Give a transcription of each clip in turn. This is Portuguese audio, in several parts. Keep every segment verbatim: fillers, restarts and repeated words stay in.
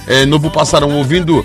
é, Novo Passarão, ouvindo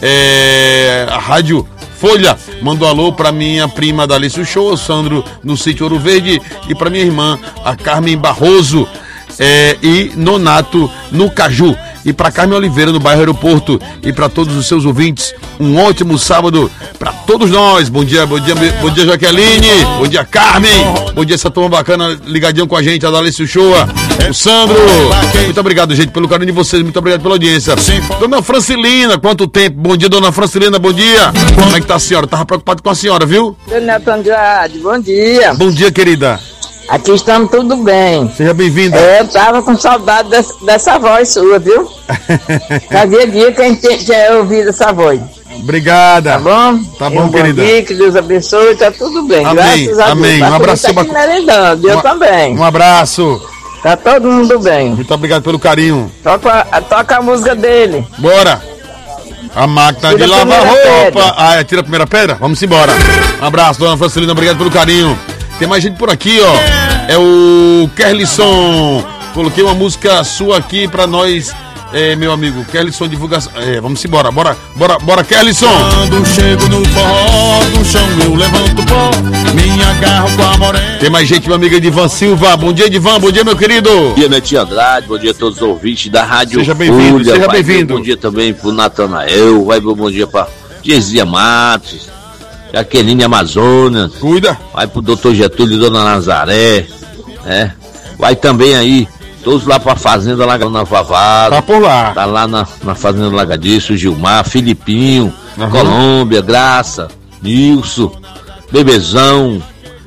é, a rádio Folha. Mando um alô pra minha prima Dalício Show, Sandro, no sítio Ouro Verde, e pra minha irmã, a Carmen Barroso, é, e Nonato, no Caju. E para Carmen Oliveira, no bairro Aeroporto, e para todos os seus ouvintes, um ótimo sábado para todos nós. Bom dia, bom dia, bom dia, Jaqueline, bom dia, Carmen, bom dia, essa turma bacana ligadinho com a gente, a Dalício Shoa, o Sandro. Muito obrigado, gente, pelo carinho de vocês, muito obrigado pela audiência. Dona Francilina, quanto tempo? Bom dia, Dona Francilina, bom dia. Como é que tá a senhora? Tava preocupado com a senhora, viu? Neto Andrade, bom dia. Bom dia, querida. Aqui estamos tudo bem. Seja bem-vinda. É, eu tava com saudade dessa, dessa voz sua, viu? Fazia dia que a gente tinha ouvido essa voz. Obrigada. Tá bom? Tá bom, um querida. Bom dia, que Deus abençoe, tá tudo bem. Amém, graças a amém. Deus. Um abraço. Tá aqui merendando, eu um, também. Um abraço. Tá todo mundo bem. Muito obrigado pelo carinho. Toca, toca a música dele. Bora. A máquina tira de lavar roupa. Pedra. Ah, é, tira a primeira pedra? Vamos embora. Um abraço, Dona Francelina, obrigado pelo carinho. Tem mais gente por aqui, ó. É o Kerlisson. Coloquei uma música sua aqui pra nós, é, meu amigo. Kerlisson, divulgação. É, vamos embora. Bora, bora, bora, Kerlisson. Quando chego no forró, do chão eu levanto pó, me agarro com a morena. Tem mais gente, meu amigo Edivan Silva. Bom dia, Edivan. Bom dia, meu querido. Bom dia, Netinho Andrade. Bom dia a todos os ouvintes da Rádio Seja bem-vindo, seja bem-vindo. Bom dia também pro Natanael. Vai bom dia pra Gesia Matos, Jaqueline Amazonas. Cuida. Vai pro doutor Getúlio e Dona Nazaré, né? Vai também aí, todos lá pra Fazenda Lagana Vavado. Tá por lá. Tá lá na, na Fazenda Lagadiço, Gilmar, Filipinho, uhum. Colômbia, Graça, Nilson, Bebezão,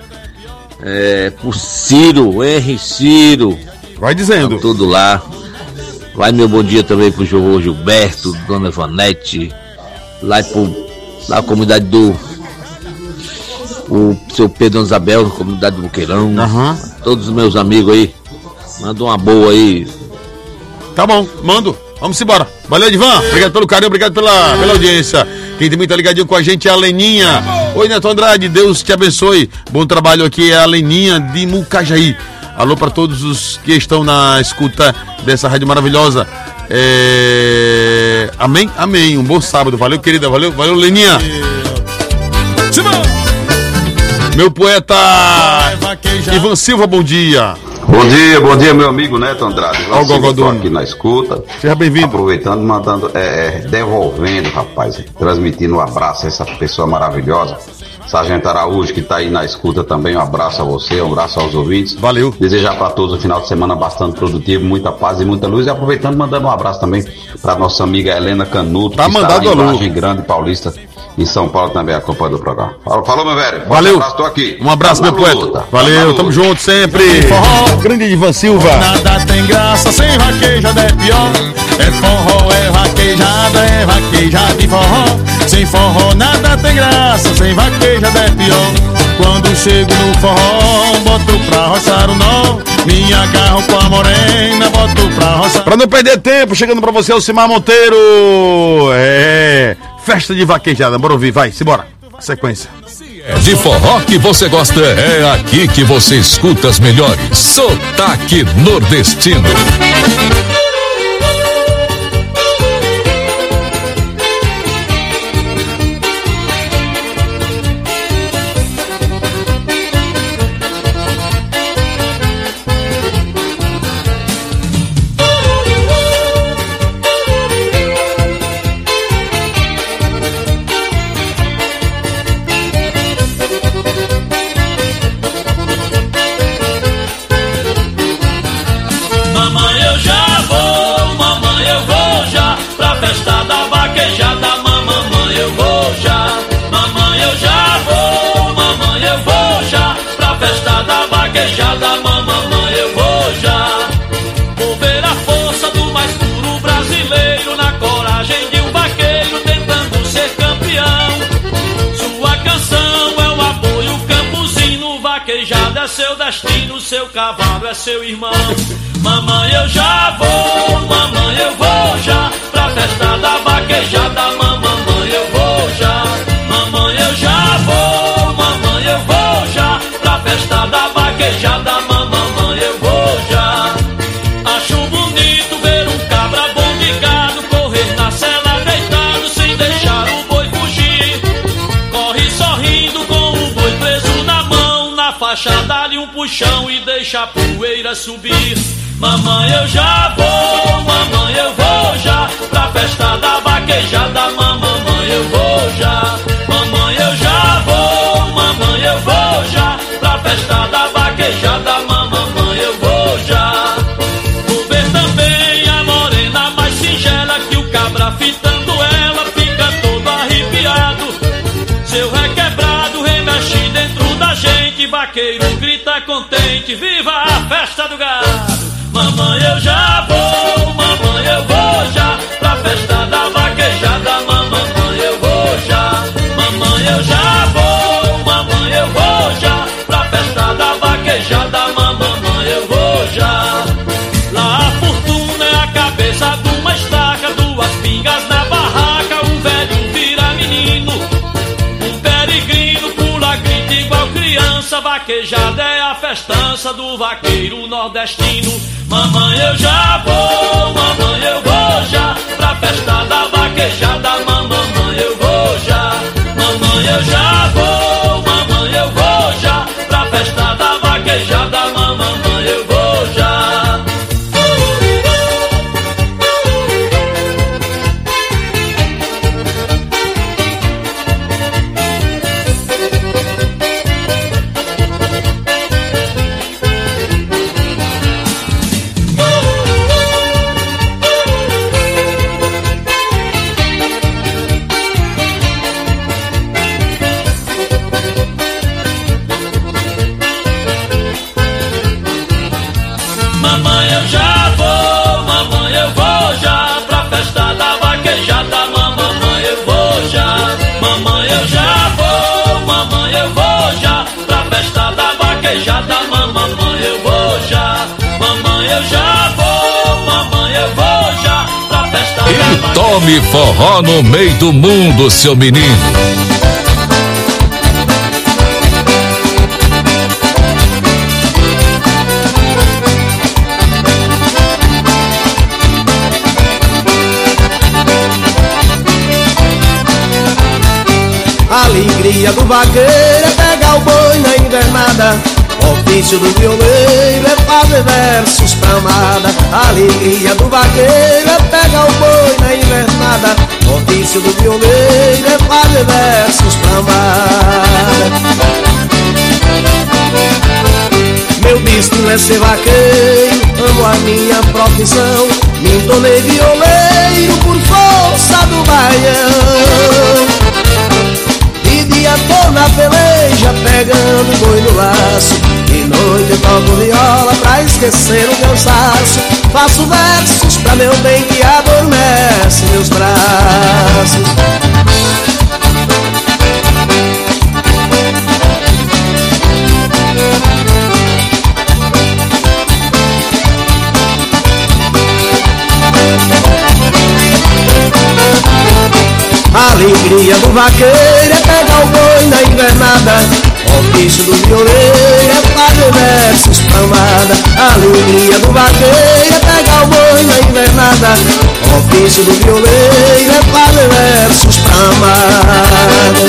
é, pro Ciro, Henry Ciro. Vai dizendo. Tá tudo lá. Vai meu bom dia também pro João Gilberto, Dona Ivanete, lá pro, na comunidade do o seu Pedro Isabel, na comunidade do Boqueirão, uhum. Todos os meus amigos aí, manda uma boa aí. Tá bom, mando, vamos embora. Valeu, Edivan, obrigado pelo carinho, obrigado pela, pela audiência. Quem também tá ligadinho com a gente é a Leninha. Oi, Neto Andrade, Deus te abençoe, bom trabalho aqui, é a Leninha de Mucajaí. Alô para todos os que estão na escuta dessa rádio maravilhosa. É... Amém? Amém, um bom sábado, valeu, querida, valeu, valeu, Leninha. Meu poeta Ivan Silva, bom dia. Bom dia, bom dia, meu amigo Neto Andrade. Estou aqui na escuta. Seja bem-vindo. Aproveitando, mandando, é, é, devolvendo, rapaz, transmitindo um abraço a essa pessoa maravilhosa, Sargento Araújo, que está aí na escuta também. Um abraço a você, um abraço aos ouvintes. Valeu. Desejar para todos um final de semana bastante produtivo, muita paz e muita luz. E aproveitando, mandando um abraço também para nossa amiga Helena Canuto, tá que está lá em Vargem Grande Paulista, em São Paulo também, acompanhando o programa. Falou, falou meu velho. Valeu. Um abraço, tô aqui. Um abraço, meu poeta. Valeu, tamo junto sempre. Forró. Grande Ivan Silva. Nada tem graça sem vaquejada, é pior. É forró, é vaquejada, é vaquejada e forró. Sem forró nada tem graça, sem vaquejada é pior. Quando chego no forró, boto pra roçar o nó, me agarro com a morena, boto pra roçar. Pra não perder tempo, chegando pra você, Alcimar Monteiro. É, festa de vaquejada, bora ouvir, vai, simbora. Sequência. De forró que você gosta, é aqui que você escuta as melhores. Sotaque nordestino. Vaquejada, mamãe, eu vou já. Vou ver a força do mais puro brasileiro, na coragem de um vaqueiro tentando ser campeão. Sua canção é o apoio campusino, vaquejada é seu destino, seu cavalo é seu irmão. Mamãe, eu já vou, mamãe, eu vou já pra festa da vaquejada, mamãe, eu vou já. Mamãe, eu já vou, mamãe, eu vou já pra festa da vaquejada, mamãe, eu vou já. Acho bonito ver um cabra bom de gado correr na agacha, dá-lhe um puxão e deixa a poeira subir. Mamãe, eu já vou, mamãe, eu vou já pra festa da vaquejada. Mamãe, eu vou já, mamãe, eu já vou, mamãe, eu vou já pra festa da vaquejada. Mamãe, eu vou já. Vou ver também a morena mais singela, que o cabra fitando ela fica todo arrepiado. Seu requebrado remexe dentro da gente, vaqueiro grita contente, viva a festa do gado. Mamãe, eu já vou, mamãe, eu vou já pra festa da vaquejada. Mamãe, eu vou já, mamãe, eu já vou, mamãe, eu vou já pra festa da vaquejada. Mamãe, eu vou já. Lá a fortuna é a cabeça de uma estaca, duas pingas na barraca, o velho vira menino, um peregrino pula, grita igual criança. Vaquejada é a festança do vaqueiro nordestino. Mamãe, eu já vou, mamãe, eu vou já pra festa da vaquejada. Mamãe, eu vou já, mamãe, eu já vou, mamãe, eu vou já pra festa da vaquejada. Mamãe, eu vou já. Mamãe, eu já vou, mamãe, eu vou já pra festa da vaquejada. Mamãe, eu vou já, mamãe, eu já vou, mamãe, eu vou já pra festa da vaquejada. Mamãe, eu vou já, mamãe, eu já vou, mamãe, eu vou já pra festa da vaquejada. E tome forró no meio do mundo, seu menino. A alegria do vaqueiro é pegar o boi na invernada, o ofício do violeiro é fazer versos pra amada. A alegria do vaqueiro é pegar o boi na invernada, o ofício do violeiro é fazer versos pra amada. Meu destino é ser vaqueiro, amo a minha profissão, me tornei violeiro por força do baião. Tô na peleja pegando boi no laço, de noite eu toco viola pra esquecer o cansaço. Faço versos pra meu bem que adormece meus braços. A alegria do vaqueiro é pegar o boi na invernada, o ofício do violeiro é fazer versos pra amada. A alegria do vaqueiro é pegar o boi na invernada, o ofício do violeiro é fazer versos pra amada.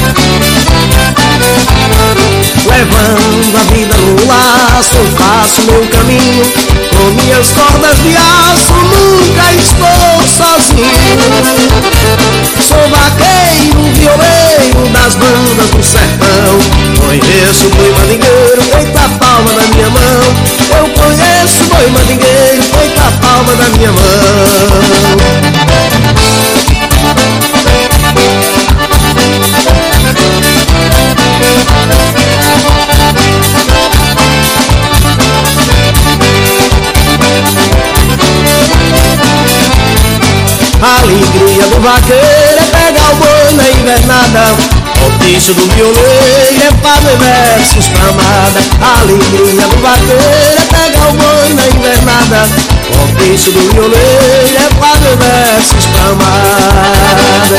Levando a vida no laço, eu faço meu caminho, com minhas cordas de aço, nunca estou sozinho. Sou vaqueiro, violeiro das bandas do sertão, conheço boi mandingueiro feito a palma da minha mão. Eu conheço boi mandingueiro feito a palma da minha mão. A alegria do vaqueiro é pegar o boi na invernada, o ofício do violeiro é fazer versos pra amada. A alegria do vaqueiro é pegar o boi na invernada, o ofício do violeiro é fazer versos pra amada.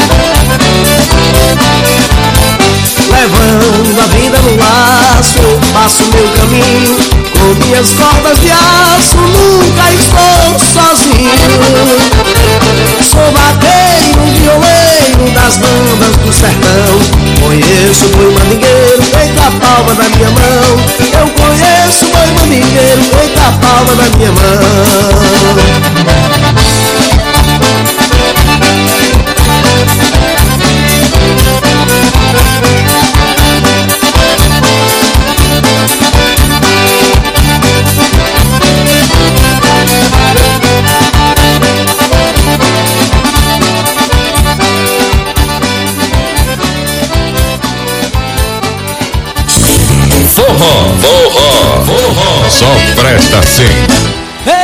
Levando a vida no laço, eu faço meu caminho, com minhas cordas de aço, nunca estou sozinho. Sou vaqueiro, violeiro das bandas do sertão, conheço boi mandingueiro feito a palma da minha mão. Forró, forró, forró. Só presta assim.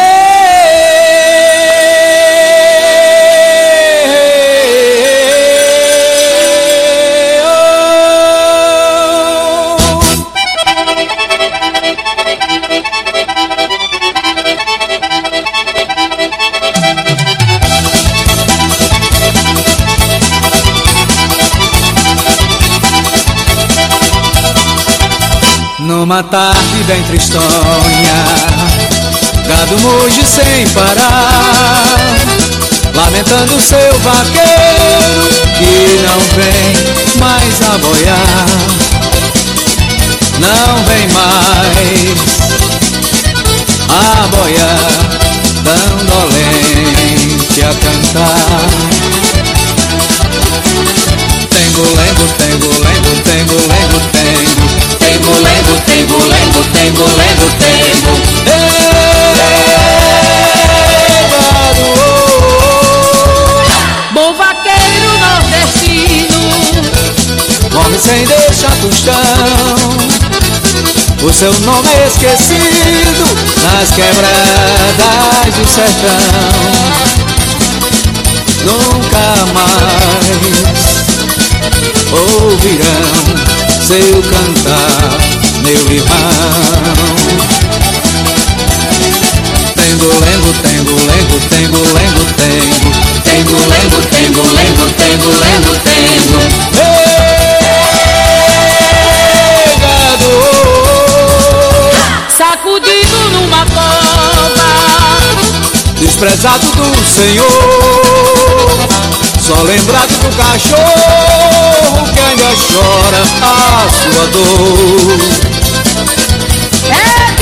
Numa tarde bem tristonha, gado muge sem parar, lamentando seu vaqueiro que não vem mais a boiar. Não vem mais a boiar, tão dolente a cantar. Tengo, lengo, tengo, lengo, tengo, lengo, tengo. Tengo, lengo, tengo, lengo, tengo, lengo, tengo. Bom vaqueiro nordestino, morre sem deixar tostão. O seu nome é esquecido nas quebradas do sertão. Nunca mais ouvirão seu cantar, meu irmão. Tengo, lengo, tengo, lengo, tengo, lengo, tengo. Tengo, lengo, tengo, lengo, tengo, lengo, tengo. Ei, gado, sacudido numa cova, desprezado do Senhor, só lembrado do cachorro que ainda chora a sua dor. É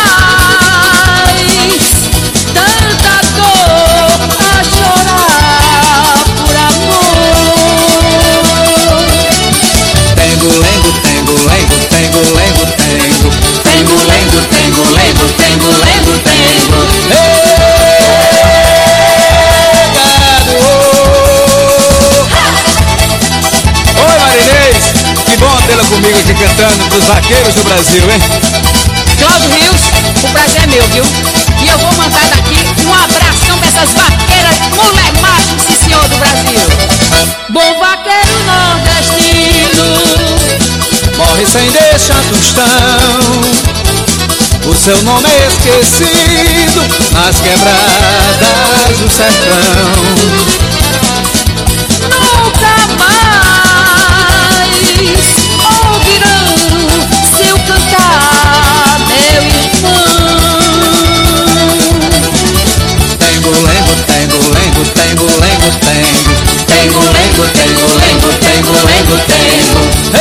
demais tanta dor a chorar por amor. Tengo, lengo, tengo, lengo, tengo, lengo, tengo. Tengo, lengo, tengo, lengo, tengo, lengo, tengo. Tê-la comigo aqui cantando pros vaqueiros do Brasil, hein? Cláudio Rios, o prazer é meu, viu? E eu vou mandar daqui um abração pra essas vaqueiras, mulher macho, sim senhor do Brasil. Bom vaqueiro nordestino, morre sem deixar tostão. O seu nome é esquecido nas quebradas do sertão. Nunca mais ouvirão seu cantar, meu irmão. Tengo, lengo, tengo, lengo, tengo, lengo, tengo. Tengo, lengo, tengo, lengo, tengo, lengo, tengo.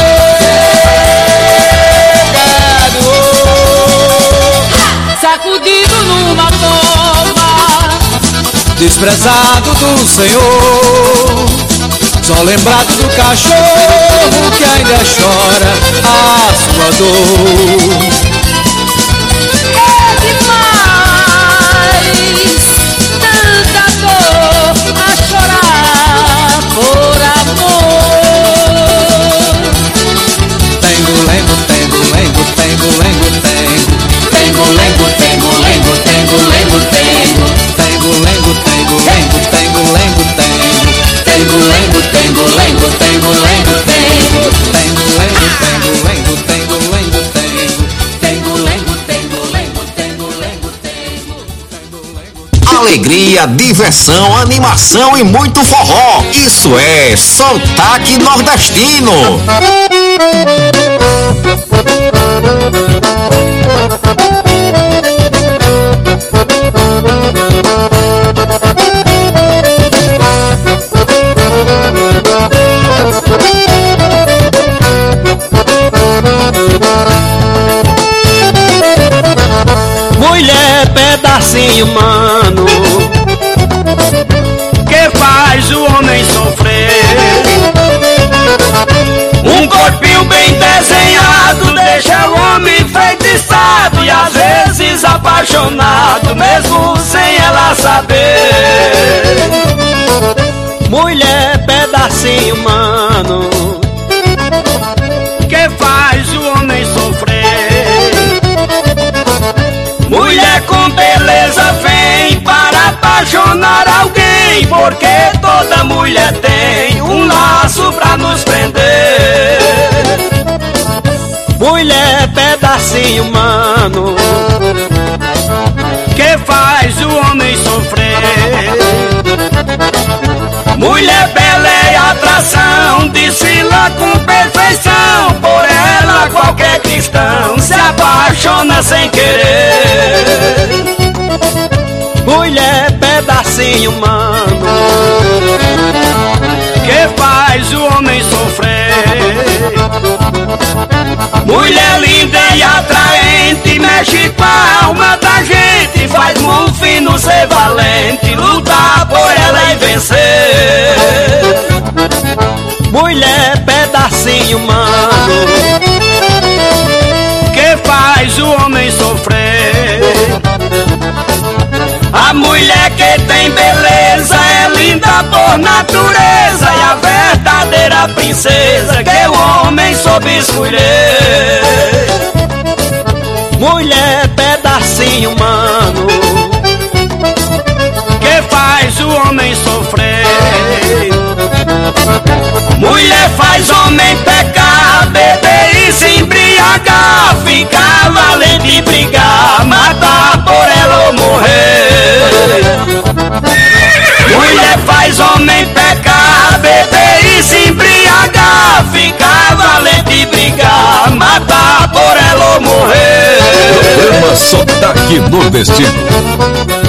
Ei, gado, sacudido numa cova, desprezado do Senhor, só lembrado do cachorro que ainda chora a sua dor. É demais tanta dor a chorar por amor. Tengo, lengo, tengo, lengo, tengo, lengo, tengo. Tengo, lengo, tengo, lengo, tengo, lengo, tengo. Tengo, lengo, tengo, lengo, tengo, lengo, tengo. Tengo, lengo, tengo, lengo, tengo, lengo, tengo. Tengo, lengo, tengo, lengo, tengo, lengo, tengo. Tengo, lengo, tengo, lengo, tengo, lengo, tengo. Alegria, diversão, animação e muito forró. Isso é Sotaque Nordestino. Mulher, pedacinho humano, que faz o homem sofrer. Um corpinho bem desenhado deixa o homem enfeitiçado e às vezes apaixonado, mesmo sem ela saber. Mulher, pedacinho humano, que faz o homem sofrer. apaixonar alguém, porque toda mulher tem um laço pra nos prender. Mulher, pedacinho humano, que faz o homem sofrer. Mulher bela é atração, desfila com perfeição, por ela qualquer cristão se apaixona sem querer. Mulher, pedacinho humano, que faz o homem sofrer. Mulher linda e atraente, mexe com a alma da gente, faz um fino ser valente, lutar por ela e vencer. Mulher, pedacinho humano, que faz o homem sofrer. A mulher que tem beleza é linda por natureza, e a verdadeira princesa que o homem soube escolher. Mulher, pedacinho humano, que faz o homem sofrer. Mulher faz homem pecar, beber e se embriagar, ficar valente e brigar, matar por ela ou morrer. Mulher faz homem pecar, beber e se embriagar, ficar valente e brigar, matar por ela ou morrer. Programa Sotaque Nordestino.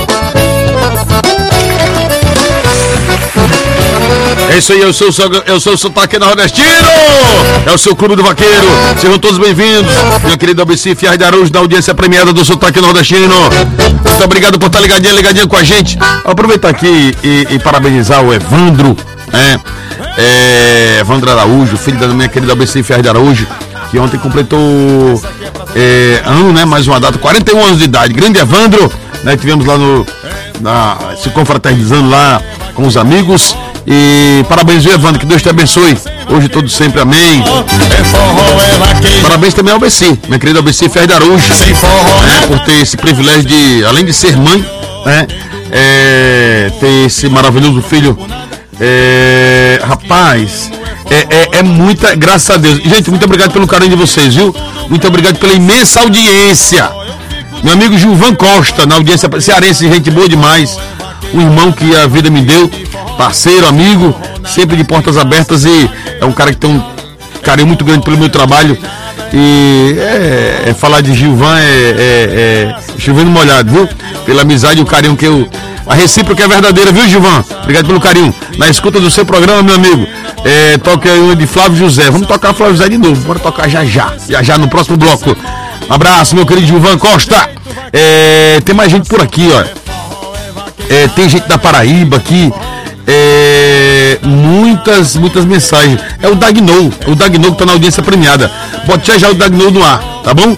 É isso aí, eu sou, eu sou o Sotaque Nordestino, é o seu Clube do Vaqueiro, sejam todos bem-vindos, minha querida Albeci Fiar de Araújo, da audiência premiada do Sotaque Nordestino. Muito obrigado por estar ligadinha, ligadinha com a gente. Vou aproveitar aqui e, e parabenizar o Evandro, né? É, Evandro Araújo, filho da minha querida Albeci Fiar de Araújo, que ontem completou é, ano, né? Mais uma data, quarenta e um anos de idade. Grande Evandro, né? Tivemos lá no, na, se confraternizando lá com os amigos. E parabéns, Evandro, que Deus te abençoe hoje, todo sempre, amém. Parabéns também ao B C, minha querida B C Ferreira de Araújo, né, por ter esse privilégio de, além de ser mãe, né, é, ter esse maravilhoso filho. É, rapaz, é, é, é muita, graças a Deus. Gente, muito obrigado pelo carinho de vocês, viu? Muito obrigado pela imensa audiência. Meu amigo Gilvan Costa, na audiência cearense, gente boa demais. Um irmão que a vida me deu, parceiro, amigo, sempre de portas abertas, e é um cara que tem um carinho muito grande pelo meu trabalho. E é, é falar de Gilvan é, é, é chovendo molhado, viu? Pela amizade e o carinho que eu... A recíproca é verdadeira, viu, Gilvan? Obrigado pelo carinho. Na escuta do seu programa, meu amigo, é, toca uma de Flávio José. Vamos tocar Flávio José de novo, bora tocar já já, já já no próximo bloco. Um abraço, meu querido Gilvan Costa. É, tem mais gente por aqui, ó. É, tem gente da Paraíba aqui, é, muitas, muitas mensagens. É o Dagnou, o Dagnou que tá na audiência premiada. Bote já já o Dagnou no ar, tá bom?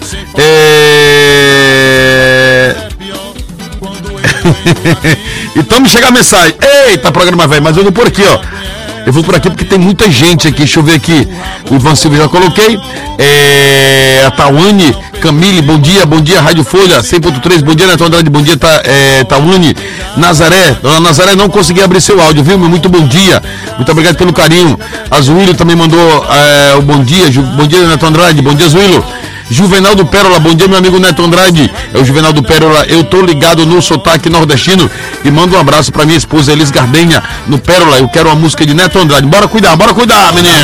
É... Então me chega a mensagem. Eita, programa velho, mas eu vou por aqui, ó. Eu vou por aqui porque tem muita gente aqui. Deixa eu ver aqui. O Ivan Silva já coloquei. É, a Tawane, Camille, bom dia, bom dia, Rádio Folha, cem ponto três, bom dia, Neto Andrade, bom dia, tá, é, Tawane. Nazaré, dona Nazaré, não consegui abrir seu áudio, viu? Muito bom dia, muito obrigado pelo carinho. A Zuílio também mandou é, o bom dia, bom dia, Neto Andrade, bom dia, Zuílio. Juvenal do Pérola, bom dia, meu amigo Neto Andrade. É o Juvenal do Pérola, eu tô ligado no Sotaque Nordestino e mando um abraço pra minha esposa Elis Gardenha, no Pérola. Eu quero uma música de Neto Andrade. Bora cuidar, bora cuidar, menino.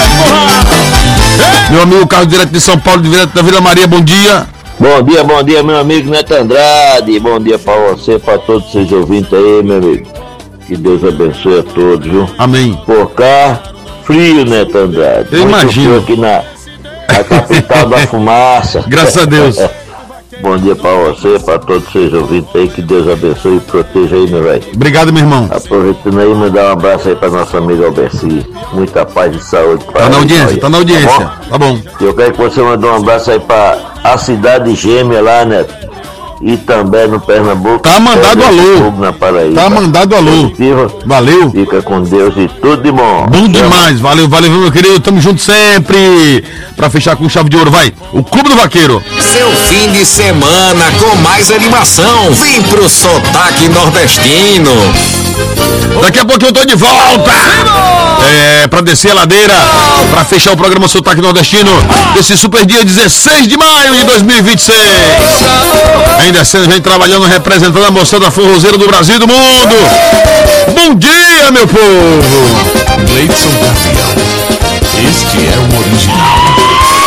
Meu amigo Carlos, direto de São Paulo, direto da Vila Maria, bom dia. Bom dia, bom dia, meu amigo Neto Andrade. Bom dia pra você, pra todos vocês ouvintes aí, meu amigo. Que Deus abençoe a todos, viu? Amém. Por cá, frio, Neto Andrade. Eu Muito imagino. Frio aqui na... a capital da fumaça. Graças a Deus. Bom dia pra você, pra todos vocês ouvintes aí, que Deus abençoe e proteja aí, meu velho. Obrigado, meu irmão. Aproveitando aí, mandar um abraço aí pra nossa amiga Albeci. Muita paz e saúde. Tá na audiência, tá na audiência. Tá bom? Tá bom? Eu quero que você mande um abraço aí pra a cidade gêmea lá, né? e também no Pernambuco. Tá mandado alô. Na Paraíba. Tá mandado alô. Positiva. Valeu. Fica com Deus e tudo de bom. Bom demais. Valeu, valeu, meu querido. Tamo junto sempre. Pra fechar com chave de ouro, vai. O Clube do Vaqueiro. Seu fim de semana com mais animação. Vem pro Sotaque Nordestino. Daqui a pouco eu tô de volta. É, pra descer a ladeira, pra fechar o programa Sotaque Nordestino desse super dia dezesseis de maio de dois mil e vinte e seis. Ainda sendo vem trabalhando, representando a moçada forrozeira do Brasil e do mundo. Bom dia, meu povo. Gleidson Gavião. Este é o original.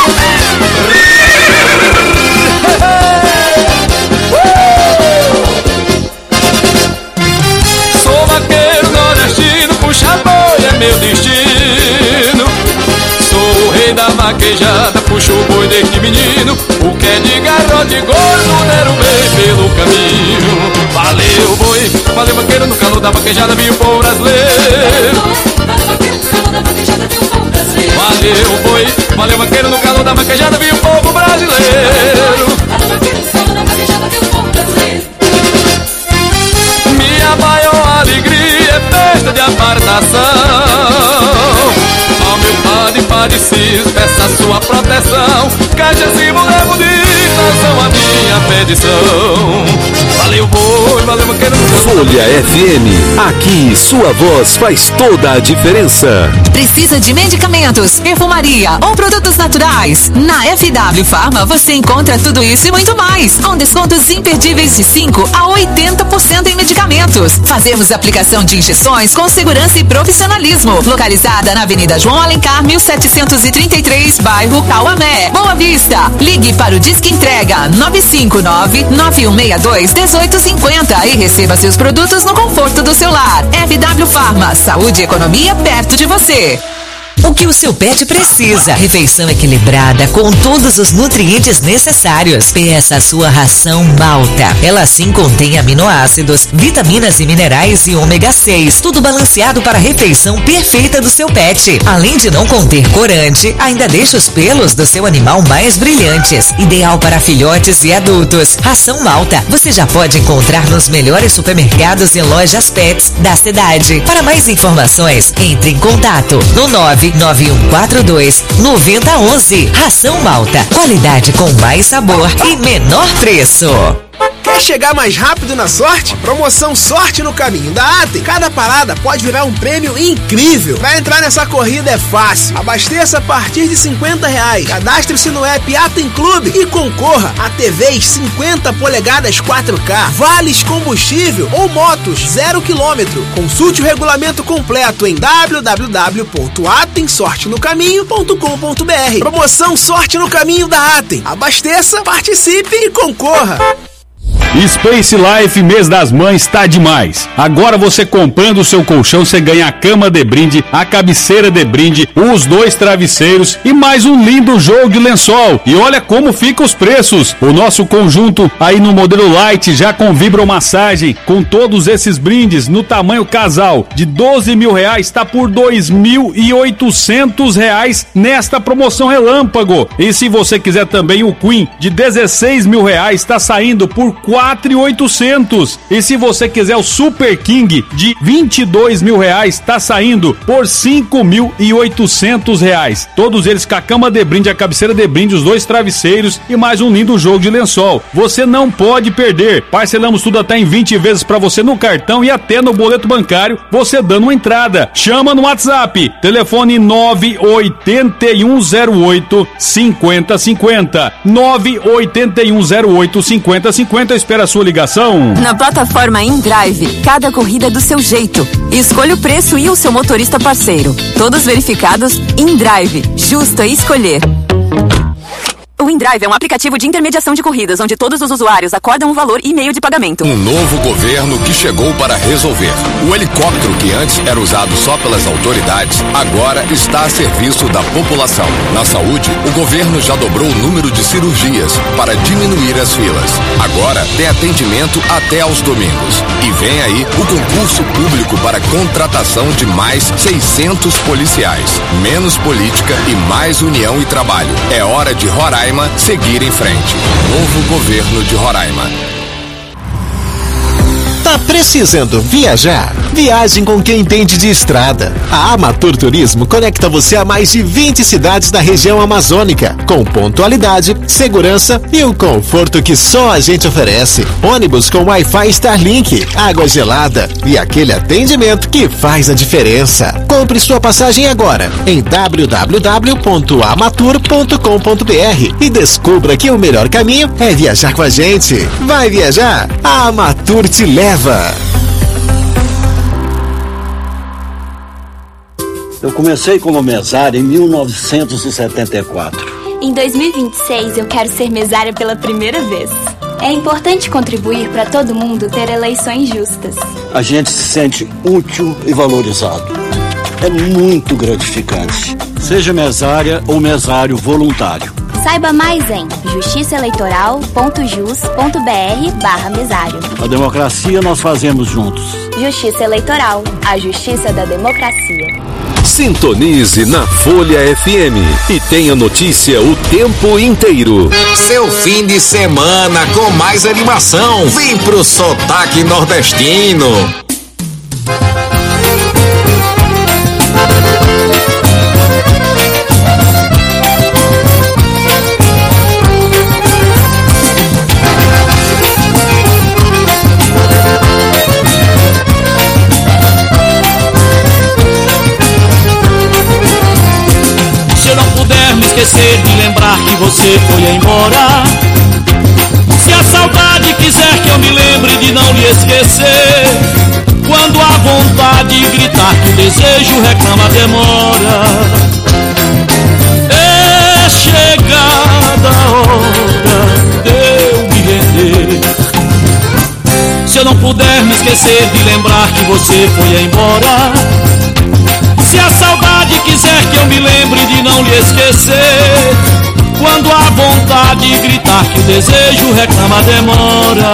Sou vaqueiro nordestino, puxa boi é meu destino. Sou o rei da vaquejada, puxo o boi deste menino. O que é de garrote gordo, deram bem pelo caminho. Valeu boi, valeu vaqueiro, no calor da vaquejada vi o povo brasileiro. Valeu boi, valeu vaqueiro, no calor da vaquejada vi o povo brasileiro. Minha maior alegria é festa de apartação. Ao meu padre, padre Cis, peça a sua proteção. Caixas e mulher bonita são a minha petição. Valeu boi, valeu vaqueiro. Folha F M, aqui sua voz faz toda a diferença. Precisa de medicamentos, perfumaria ou produtos naturais? Na F W Pharma você encontra tudo isso e muito mais, com descontos imperdíveis de cinco a oitenta por cento em medicamentos. Fazemos aplicação de injeções com segurança e profissionalismo. Localizada na Avenida João Alencar, mil setecentos e trinta e três, bairro Cauamé, Boa Vista. Ligue para o Disque Entrega nove cinco nove, nove um seis dois, um oito cinco zero e receba seus produtos no conforto do seu lar. F W Pharma, saúde e economia perto de você. O que o seu pet precisa? Refeição equilibrada com todos os nutrientes necessários. Peça a sua ração Malta. Ela sim contém aminoácidos, vitaminas e minerais e ômega seis. Tudo balanceado para a refeição perfeita do seu pet. Além de não conter corante, ainda deixa os pelos do seu animal mais brilhantes. Ideal para filhotes e adultos. Ração Malta você já pode encontrar nos melhores supermercados e lojas pets da cidade. Para mais informações, entre em contato no nove nove um quatro dois, nove zero um um. Ração Malta. Qualidade com mais sabor e menor preço. Quer chegar mais rápido na sorte? Promoção Sorte no Caminho da Atem. Cada parada pode virar um prêmio incrível. Pra entrar nessa corrida é fácil. Abasteça a partir de cinquenta reais. Cadastre-se no app Atem Clube e concorra a T Vs cinquenta polegadas quatro K, vales combustível ou motos zero quilômetro. Consulte o regulamento completo em w w w ponto atem sorte no caminho ponto com ponto b r. Promoção Sorte no Caminho da Atem. Abasteça, participe e concorra. Space Life Mês das Mães tá demais. Agora você comprando o seu colchão, você ganha a cama de brinde, a cabeceira de brinde, os dois travesseiros e mais um lindo jogo de lençol. E olha como ficam os preços. O nosso conjunto aí no modelo Light, já com vibromassagem, com todos esses brindes no tamanho casal de doze mil reais, tá por dois mil e oitocentos reais nesta promoção relâmpago. E se você quiser também o Queen de dezesseis mil reais, tá saindo por quatro mil e oitocentos. E se você quiser o Super King de vinte e dois mil reais, tá saindo por cinco mil e oitocentos reais. Todos eles com a cama de brinde, a cabeceira de brinde, os dois travesseiros e mais um lindo jogo de lençol. Você não pode perder. Parcelamos tudo até em vinte vezes para você no cartão e até no boleto bancário, você dando uma entrada. Chama no WhatsApp, telefone nove oito um zero oito cinco zero cinco zero, nove oito um zero oito cinco zero cinco zero. Espera a sua ligação. Na plataforma InDrive, cada corrida é do seu jeito. Escolha o preço e o seu motorista parceiro. Todos verificados. InDrive, justo é escolher. O InDrive é um aplicativo de intermediação de corridas, onde todos os usuários acordam um valor e meio de pagamento. Um novo governo que chegou para resolver. O helicóptero que antes era usado só pelas autoridades, agora está a serviço da população. Na saúde, o governo já dobrou o número de cirurgias para diminuir as filas. Agora tem atendimento até aos domingos. E vem aí o concurso público para contratação de mais seiscentos policiais. Menos política e mais união e trabalho. É hora de Roraima seguir em frente. Novo governo de Roraima. Tá precisando viajar? Viagem com quem entende de estrada. A Amatur Turismo conecta você a mais de vinte cidades da região amazônica, com pontualidade, segurança e o conforto que só a gente oferece. Ônibus com Wi-Fi Starlink, água gelada e aquele atendimento que faz a diferença. Compre sua passagem agora em w w w ponto amatur ponto com ponto b r e descubra que o melhor caminho é viajar com a gente. Vai viajar? A Amatur te leva. Eu comecei como mesário em mil novecentos e setenta e quatro. Em dois mil e vinte e seis eu quero ser mesária pela primeira vez. É importante contribuir para todo mundo ter eleições justas. A gente se sente útil e valorizado. É muito gratificante. Seja mesária ou mesário voluntário. Saiba mais em justiçaeleitoral ponto jus ponto b r barra mesário. A democracia nós fazemos juntos. Justiça Eleitoral, a justiça da democracia. Sintonize na Folha F M e tenha notícia o tempo inteiro. Seu fim de semana com mais animação. Vem pro Sotaque Nordestino. Esquecer de lembrar que você foi embora. Se a saudade quiser que eu me lembre de não lhe esquecer, quando a vontade gritar que o desejo reclama demora, é chegada a hora de eu me render. Se eu não puder me esquecer de lembrar que você foi embora, se a saudade quiser que eu me lembre de não lhe esquecer, quando a vontade gritar que o desejo reclama demora,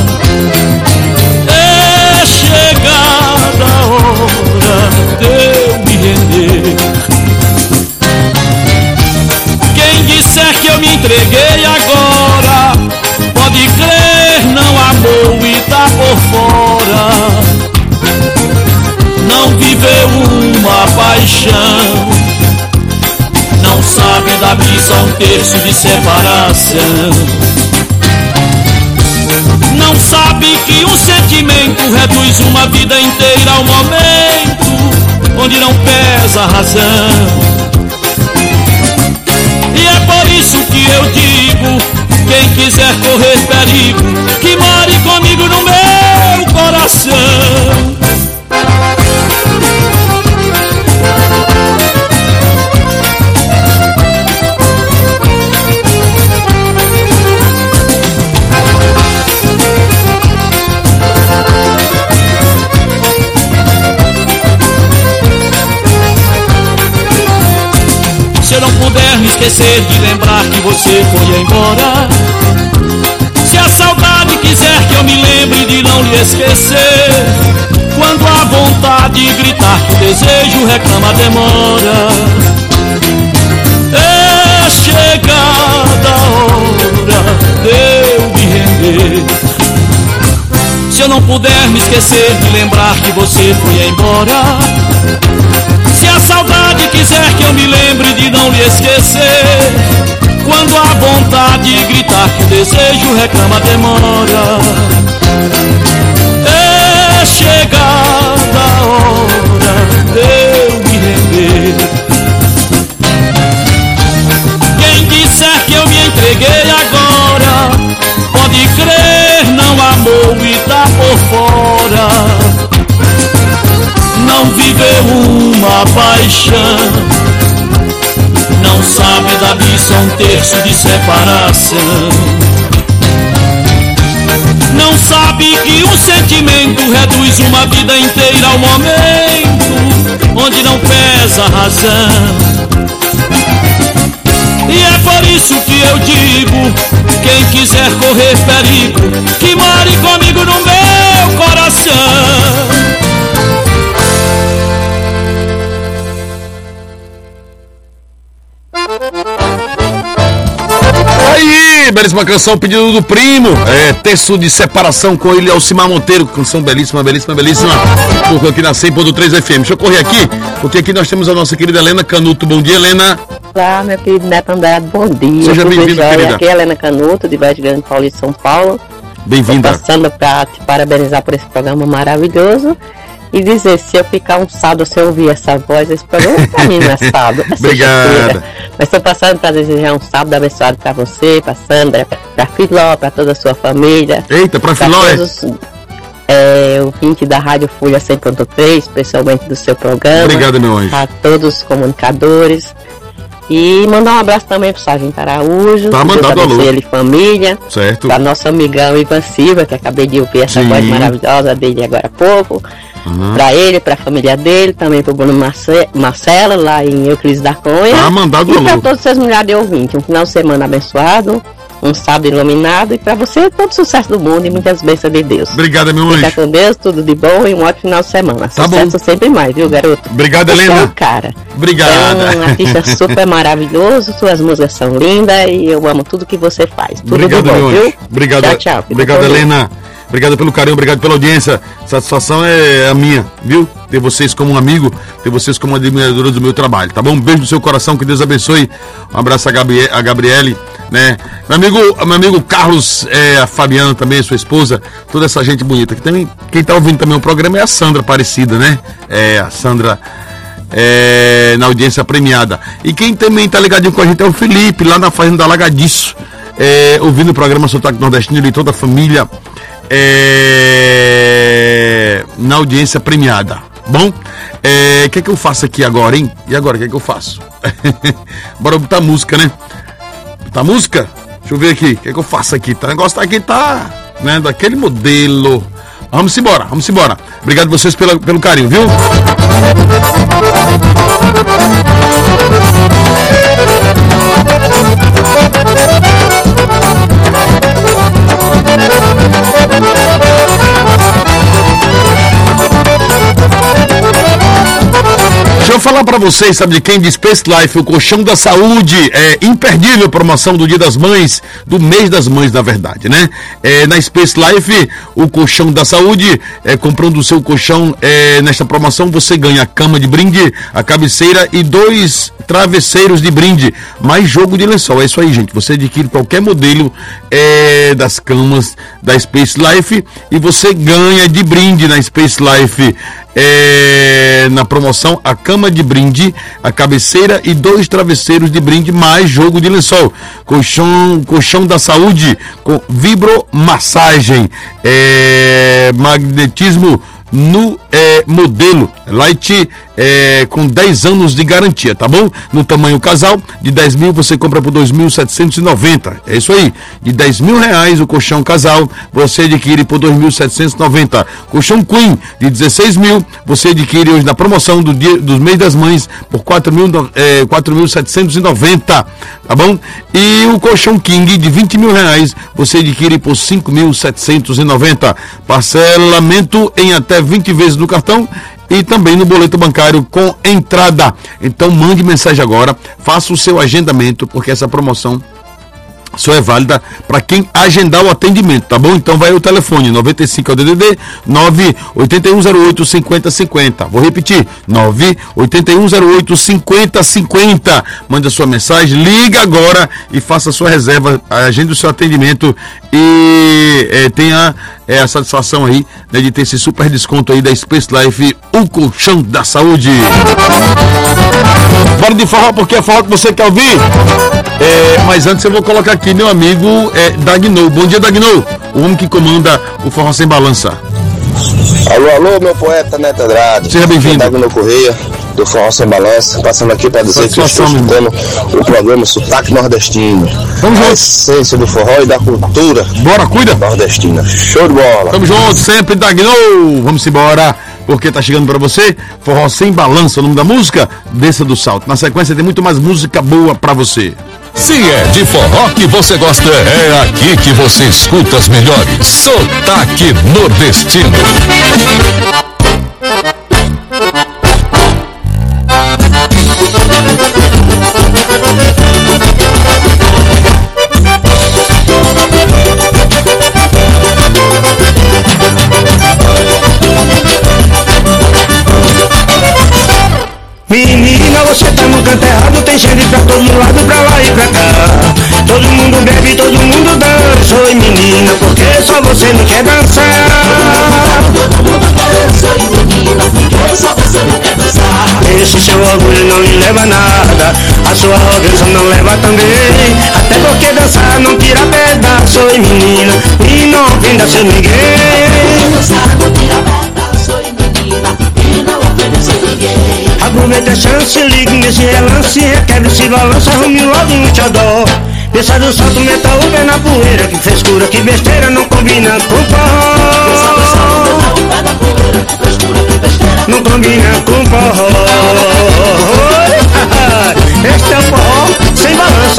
é chegada a hora de eu me render. Quem disser que eu me entreguei agora, pode crer, não amou e tá por fora. Não viveu uma paixão, não sabe da missa um terço de separação. Não sabe que um sentimento reduz uma vida inteira ao momento onde não pesa a razão. E é por isso que eu digo, quem quiser correr perigo, que more comigo no meu coração. Se eu não puder me esquecer de lembrar que você foi embora, se a saudade quiser que eu me lembre de não lhe esquecer, quando a vontade gritar que o desejo reclama demora, é chegada a hora de eu me render. Se eu não puder me esquecer de lembrar que você foi embora, se a saudade quiser que eu me lembre de não lhe esquecer, quando a vontade gritar que o desejo reclama demora, é chegada a hora de eu me render. Quem disser que eu me entreguei agora, pode crer, não amou e tá por fora. Não viveu uma paixão, não sabe da missa um terço de separação. Não sabe que um sentimento reduz uma vida inteira ao momento onde não pesa a razão. E é por isso que eu digo, quem quiser correr perigo, que more comigo no meu coração. Aí, belíssima canção, pedido do primo. É, texto de separação com ele, Alcimar Monteiro. Canção belíssima, belíssima, belíssima. Tocou aqui na cem ponto três F M. Deixa eu correr aqui, porque aqui nós temos a nossa querida Helena Canuto. Bom dia, Helena. Olá, meu querido Neto Andrade, bom dia. Seja bem-vinda, querida. Aqui é Helena Canuto, de Vaz Grande, Paulista, São Paulo. Bem-vinda. Passando para te parabenizar por esse programa maravilhoso. E dizer, se eu ficar um sábado sem ouvir essa voz, esse programa pra mim não é sábado, é Obrigada. Mas estou passando para desejar um sábado abençoado para você, para Sandra, para Filó, para toda a sua família. Eita, para Filó, é? Todos, é, ouvinte da Rádio Folha cem ponto três, especialmente do seu programa. Obrigado, meu anjo. A todos os comunicadores. E mandar um abraço também pro Sargento Araújo. Tá mandado alô. Ele e família. Certo. Para nosso amigão Ivan Silva, que acabei de ouvir essa Sim. voz maravilhosa dele agora há pouco. Uhum. Para ele, para a família dele, também para o Bruno Marce- Marcelo, lá em Euclides da Cunha. Tá mandado E para alô. todos vocês, milhares de ouvintes. Um final de semana abençoado, um sábado iluminado. E para você, todo sucesso do mundo e muitas bênçãos de Deus. Obrigado, meu Fica anjo. com Deus, tudo de bom e um ótimo final de semana. Tá Sucesso sempre mais, viu, garoto? Obrigado, Você Helena. é um cara. Obrigado. É um artista super maravilhoso, suas músicas são lindas e eu amo tudo que você faz. Tudo Obrigado, de bom, meu viu? anjo. Obrigado. Tchau, tchau. Fica Obrigado, com Deus. Helena. Obrigado pelo carinho, obrigado pela audiência. Satisfação é a minha, viu? Ter vocês como um amigo, ter vocês como admiradora do meu trabalho, tá bom? Um beijo no seu coração, que Deus abençoe. Um abraço a, Gabriel, a Gabriele, né? Meu amigo, meu amigo Carlos, é, a Fabiana também, sua esposa, toda essa gente bonita. Que também, quem tá ouvindo também o programa é a Sandra Aparecida, né? É, a Sandra é, na audiência premiada. E quem também tá ligadinho com a gente é o Felipe, lá na Fazenda Lagadiço, é, ouvindo o programa Sotaque Nordestino e toda a família. É, na audiência premiada. Bom, o é, que é que eu faço aqui agora, hein? E agora, o que é que eu faço? Bora botar música, né? Botar música? Deixa eu ver aqui, o que é que eu faço aqui? O negócio tá aqui, tá, né, daquele modelo. Vamos embora, vamos embora. Obrigado a vocês pela, pelo carinho, viu? Deixa eu falar pra vocês, sabe de quem? De Space Life, o colchão da saúde, é imperdível promoção do Dia das Mães, do mês das mães, na verdade, né? É, na Space Life, o colchão da saúde, é, comprando o seu colchão, é, nesta promoção você ganha a cama de brinde, a cabeceira e dois travesseiros de brinde, mais jogo de lençol. É isso aí, gente. Você adquire qualquer modelo é, das camas da Space Life e você ganha de brinde na Space Life. É, na promoção, a cama de brinde, a cabeceira e dois travesseiros de brinde, mais jogo de lençol. Colchão, colchão da saúde com vibromassagem, é, magnetismo no é, modelo Light, é, com dez anos de garantia, tá bom? No tamanho casal, de dez mil você compra por dois mil setecentos e noventa. É isso aí, de dez mil reais o colchão casal você adquire por dois mil setecentos e noventa. Colchão Queen de dezesseis mil você adquire hoje na promoção do dia dos mês das mães por quatro mil setecentos e noventa, tá bom? E o colchão King de vinte mil reais você adquire por cinco mil setecentos e noventa. Parcelamento em até vinte vezes no cartão e também no boleto bancário com entrada. Então mande mensagem agora, faça o seu agendamento, porque essa promoção só é válida para quem agendar o atendimento, tá bom? Então vai o telefone noventa e cinco é o D D D nove oito um zero oito cinco zero cinco zero. Vou repetir, nove oito um zero oito cinco zero cinco zero. Manda sua mensagem, liga agora e faça sua reserva, agende o seu atendimento e é, tenha é, a satisfação aí, né, de ter esse super desconto aí da Space Life, o colchão da saúde. Bora de forró, porque é forró que você quer ouvir. É, mas antes eu vou colocar aqui meu amigo é, Dagnou. Bom dia, Dagnou, o homem que comanda o Forró Sem Balança. Alô, alô, meu poeta Neto Andrade. Seja bem-vindo. Dagnou Correia, do Forró Sem Balança, passando aqui para dizer que eu estou escutando o programa Sotaque Nordestino. Vamos a junto. essência do forró e da cultura. Bora, cuida. Nordestina. Show de bola. Tamo junto, sempre, Dagnou. Vamos embora, porque tá chegando pra você Forró Sem Balança, o nome da música, Desça do Salto. Na sequência tem muito mais música boa pra você. Se é de forró que você gosta, é aqui que você escuta as melhores. Sotaque Nordestino. Menina, você tá no canto errado, tem gente pra todo lado, pra lá e pra cá. Todo mundo bebe, todo mundo dança. Oi menina, porque só você não quer dançar? Todo mundo dança, oi menina, porque só você não quer dançar? Esse seu orgulho não lhe leva a nada, a sua arrogância não leva também. Até porque dançar não tira pedaço, oi menina, e não ofenda seu ninguém. Dançar não tira pedaço, oi menina, e não ofenda seu ninguém. Aproveita a chance, ligue nesse relance, requebre esse balanço, arrume logo um tchadó. Pensa do salto, meta o pé na poeira, que frescura, que besteira, não combina com forró. Pensa do salto, meta o pé na poeira, que frescura, que besteira, não combina com forró. Este é o forró sem balança.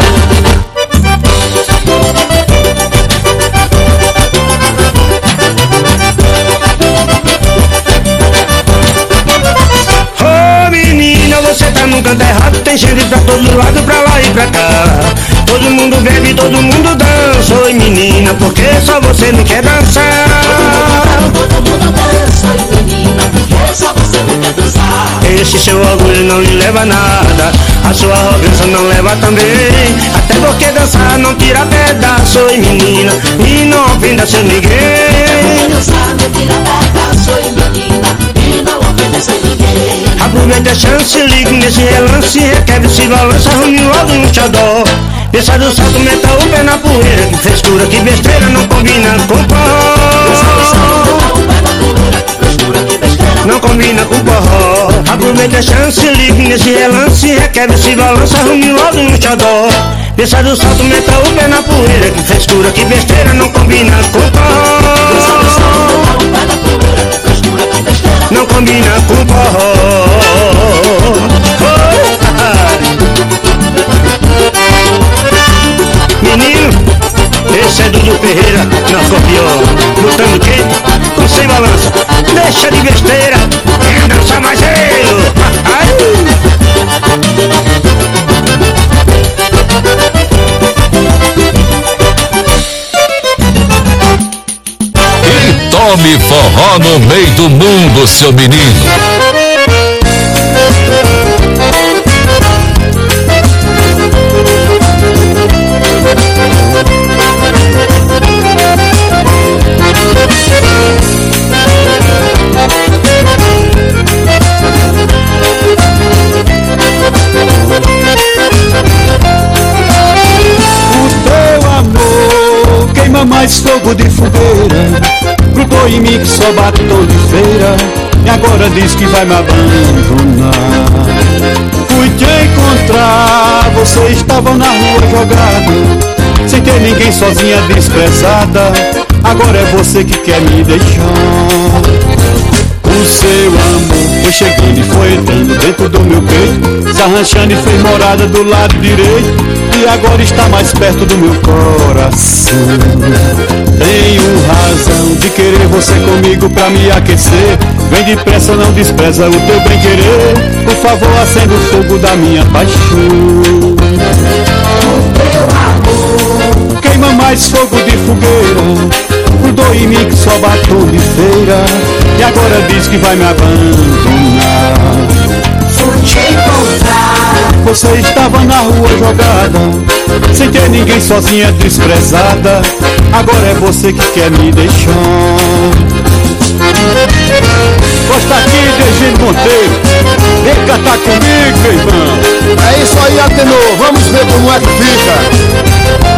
Oh menina, você tá no canto errado, tem gente pra todo lado, pra lá e pra cá. Todo mundo bebe, todo mundo dança. Oi menina, porque só você não quer dançar? Todo mundo dança, oi menina, porque só você não quer dançar? Esse seu orgulho não lhe leva a nada, a sua arrogância não leva também. Até porque dançar não tira pedaço, oi menina, e não ofenda seu ninguém. Dançar não tira pedaço, oi menina, e não ofenda seu ninguém. Aproveita a chance, ligue nesse relance, requebre esse balanço, arrume logo um tchadó. Pensa do salto, meta o pé na poeira, que frescura, que besteira, não combina com forró. Não combina com forró. Aproveita a chance, ligue nesse relance, requebre esse balanço, arrume logo um tchadó. Pensa do salto, meta o pé na poeira, que frescura, que besteira, não combina com forró. Não combina com forró. Menino, esse é Dudu Ferreira, no acordeão, botando quente, com sem balança. Deixa de besteira, quem dança mais eu. E tome forró no meio do mundo, seu menino. Mais fogo de fogueira, grudou em mim que só batom de feira, e agora diz que vai me abandonar. Fui te encontrar, você estava na rua jogada, sem ter ninguém, sozinha, desprezada. Agora é você que quer me deixar. O seu amor foi chegando e foi entrando dentro do meu peito, se arranchando e fez morada do lado direito, e agora está mais perto do meu coração. Tenho razão de querer você comigo pra me aquecer. Vem depressa, não despreza o teu bem querer. Por favor, acenda o fogo da minha paixão. O teu amor queima mais fogo de fogueira, grudou em mim que só batom de feira, e agora diz que vai me abandonar. Fui te encontrar, você estava na rua jogada, sem ter ninguém, sozinha, desprezada. Agora é você que quer me deixar. Costa aqui, Degino Monteiro, vem cantar comigo, meu irmão. É isso aí, Atenor, vamos ver como é que fica.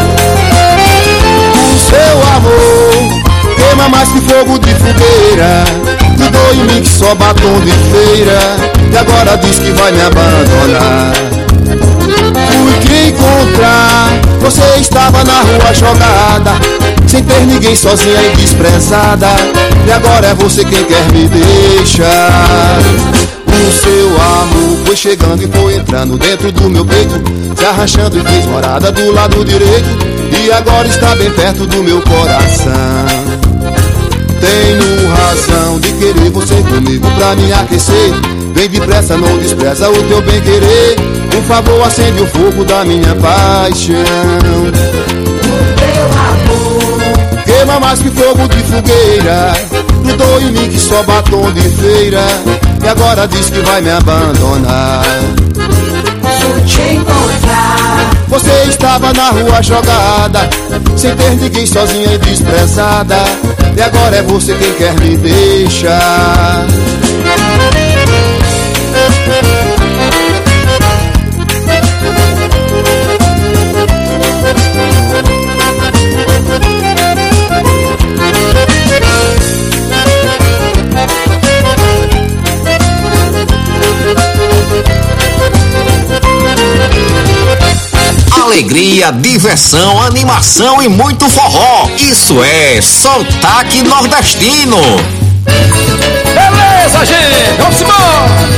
O seu amor queima mais que fogo de fogueira, grudou em mim que só batom de feira, e agora diz que vai me abandonar. Fui te encontrar, você estava na rua jogada, sem ter ninguém, sozinha e desprezada, e agora é você quem quer me deixar. O seu amor foi chegando e foi entrando dentro do meu peito, se arrachando e fez morada do lado direito, e agora está bem perto do meu coração. Tenho razão de querer você comigo pra me aquecer. Vem depressa, não despreza o teu bem querer. Por favor, acende o fogo da minha paixão. O teu amor queima mais que fogo de fogueira, grudou em mim que só batom de feira, e e agora diz que vai me abandonar. Se eu te encontrar, você estava na rua jogada, sem ter ninguém, sozinha e desprezada, e agora é você quem quer me deixar. Alegria, diversão, animação e muito forró. Isso é Sotaque Nordestino. Beleza, gente, vamos embora.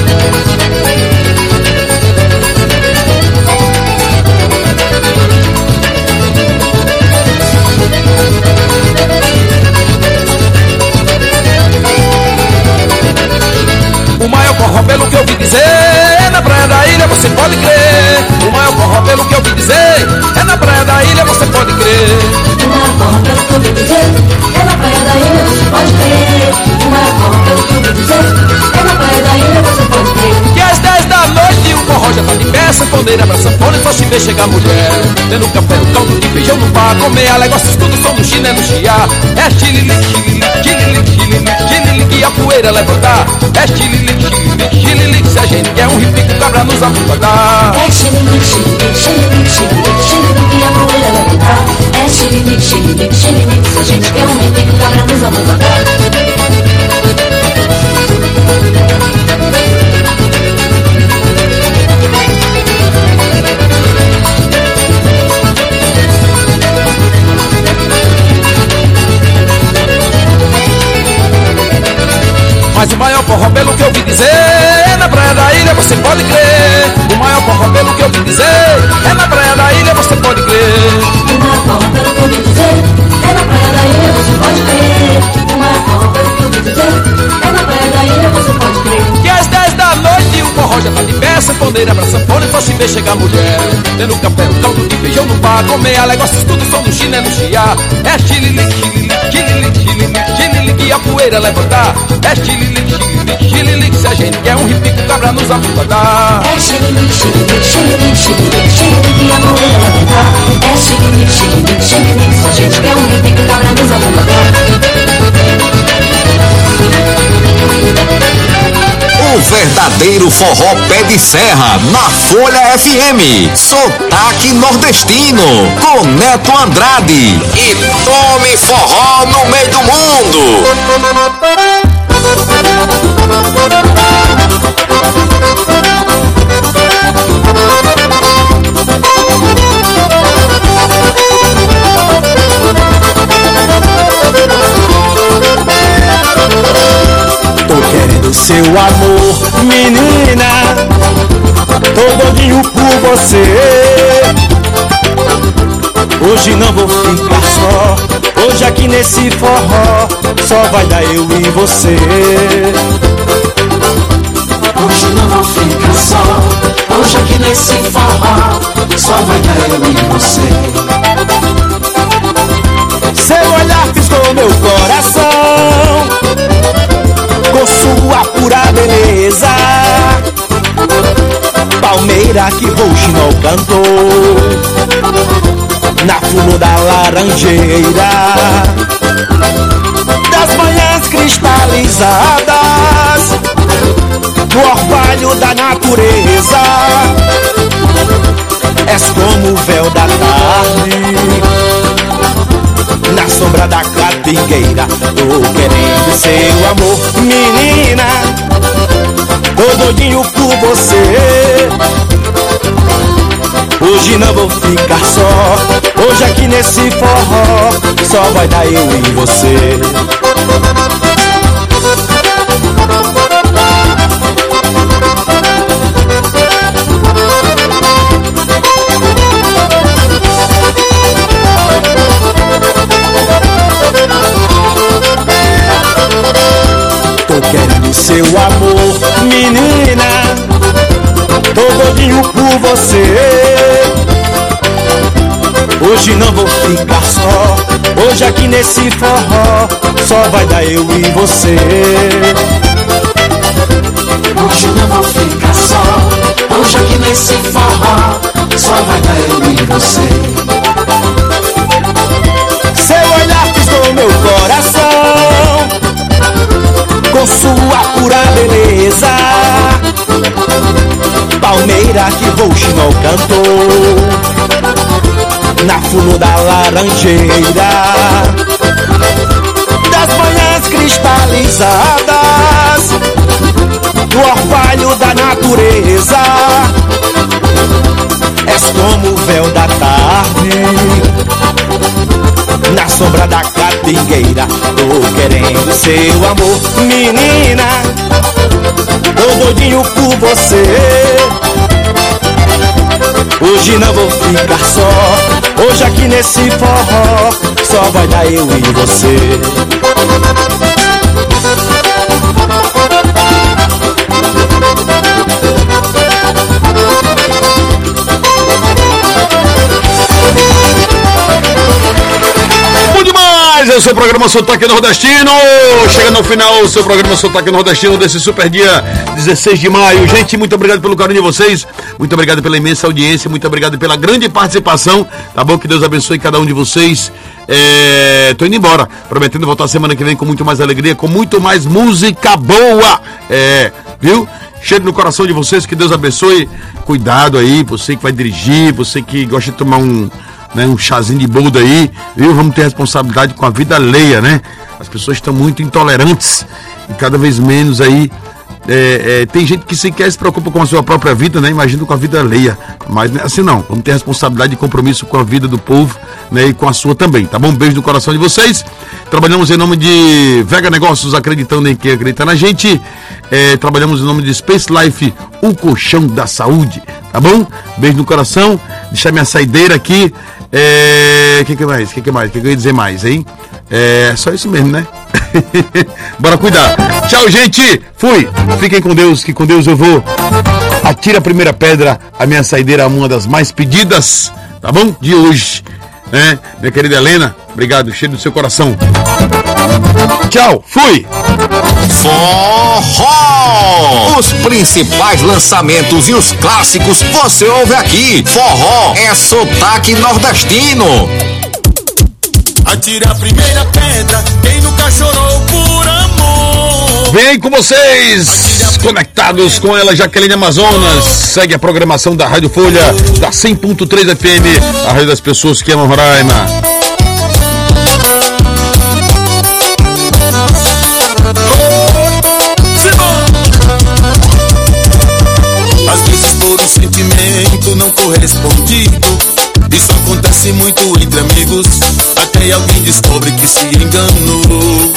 O maior forró, pelo que eu ouvi dizer, na praia da ilha você pode crer. O maior forró, pelo que eu ouvi dizer, é na praia da ilha você pode crer. o maior forró, pelo que eu ouvi dizer, é na praia da ilha você pode crer. O maior forró, pelo que eu ouvi dizer, é na praia da ilha você pode crer. Que às dez da noite o forró já tá de pé, sanfoneira pra sanfona e só se vê chegar mulher. Tendo café, um caldo de feijão no bar, comer alegócios, tudo som do chinelo chiar. É chililique, chililique, chililique, chililique, chililique e a poeira levantar. É chililique, chililique, chililique, se a gente quer um ripico, cabra nos abundar. É chililique, chililique, chililique, chililique, chililique e a poeira levantar. É chililique, chililique, chililique, se a gente quer um ripico, cabra nos abundar. Mas o maior forró, pelo que eu ouvi dizer, é na praia da ilha você pode crer. O maior forró, pelo que eu ouvi dizer, é na praia da ilha você pode crer. O maior forró, pelo que eu ouvi dizer, é na praia da ilha você pode crer. O maior forró, pelo que eu ouvi dizer, é na praia da ilha você pode crer. Que às dez da noite o forró já tá de pé, sanfoneira pra sanfona e só se vê chegar mulher. Tendo café, um caldo de feijão no bar, comer alegócios, tudo som do chinelo chiar. É chililique, chililique, chililique, chililique, chililique e a poeira levantar. É chililique, chililique, chililique, se a gente quer um ripico, cabra nos abundar. É chililique, chililique, chililique, chililique, chililique e a poeira levantar. É chililique, chililique, chililique, se a gente quer um ripico, cabra nos abundar. O verdadeiro forró pé de serra na Folha F M. Sotaque Nordestino com Neto Andrade. E tome forró no meio do mundo. Tô querendo seu amor, menina, tô doidinho por você. Hoje não vou ficar só, hoje aqui nesse forró só vai dar eu e você. Hoje não vou ficar só, hoje aqui nesse forró só vai dar eu e você. Seu olhar piscou meu coração com sua pura beleza. Palmeira que Rouxinol cantou na flor da laranjeira, das manhãs cristalizadas, do orvalho da natureza. És como o véu da tarde na sombra da catingueira. Tô querendo seu amor, menina, tô doidinho por você. Hoje não vou ficar só, hoje aqui nesse forró só vai dar eu e você. Tô querendo seu amor, menina, tô doidinho por você. Hoje não vou ficar só, hoje aqui nesse forró só vai dar eu e você. Hoje não vou ficar só. Hoje aqui nesse forró só vai dar eu e você. Seu olhar piscou meu coração com sua pura beleza. Palmeira que Rouxinol cantou na fundo da laranjeira, das manhãs cristalizadas do orvalho da natureza. És como o véu da tarde na sombra da catingueira. Tô querendo seu amor, menina, tô doidinho por você. Hoje não vou ficar só. Hoje aqui nesse forró só vai dar eu e você. É o seu programa Sotaque Nordestino. Chega no final o seu programa Sotaque Nordestino desse super dia dezesseis de maio. Gente, muito obrigado pelo carinho de vocês. Muito obrigado pela imensa audiência. Muito obrigado pela grande participação. Tá bom? Que Deus abençoe cada um de vocês. É... Tô indo embora, prometendo voltar semana que vem com muito mais alegria, com muito mais música boa. É, viu? Cheiro no coração de vocês, que Deus abençoe. Cuidado aí, você que vai dirigir, você que gosta de tomar um... Né, um chazinho de boldo aí, viu? Vamos ter responsabilidade com a vida alheia, né? As pessoas estão muito intolerantes e cada vez menos aí. É, é, tem gente que sequer se preocupa com a sua própria vida, né? Imagina com a vida alheia. Mas não é assim não. Vamos ter responsabilidade e compromisso com a vida do povo, né? E com a sua também, tá bom? Um beijo no coração de vocês. Trabalhamos em nome de Vega Negócios, acreditando em quem acredita na gente. É, trabalhamos em nome de Space Life, o colchão da saúde, tá bom? Beijo no coração. Deixar minha saideira aqui. É... que que mais? que que mais? que que eu ia dizer mais, hein? É só isso mesmo, né? Bora cuidar. Tchau, gente. Fui. Fiquem com Deus, que com Deus eu vou. Atira a primeira pedra. A minha saideira é uma das mais pedidas, tá bom? De hoje, né? Minha querida Helena, obrigado. Cheiro do seu coração. Tchau. Fui. Forró! Os principais lançamentos e os clássicos você ouve aqui. Forró é Sotaque Nordestino. Atira a primeira pedra, quem nunca chorou por amor. Vem com vocês, conectados com ela, Jaqueline Amazonas. Segue a programação da Rádio Folha, da cem ponto três F M, a rádio das pessoas que amam Roraima. Às vezes por um sentimento não correspondido, isso acontece muito entre amigos, até alguém descobre que se enganou.